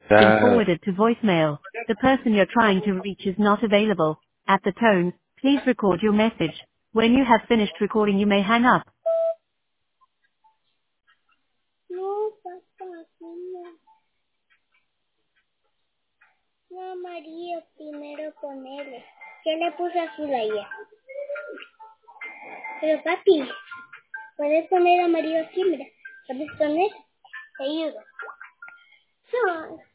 been Uh, forwarded to voicemail. The person you're trying to reach is not available. At the tone, please record your message. When you have finished recording, you may hang up. no, papá, no. No, María, primero con L. ¿Qué le puse azul a ella? Pero papi, puedes poner amarillo aquí, mira. Puedes poner, te ayudo. No.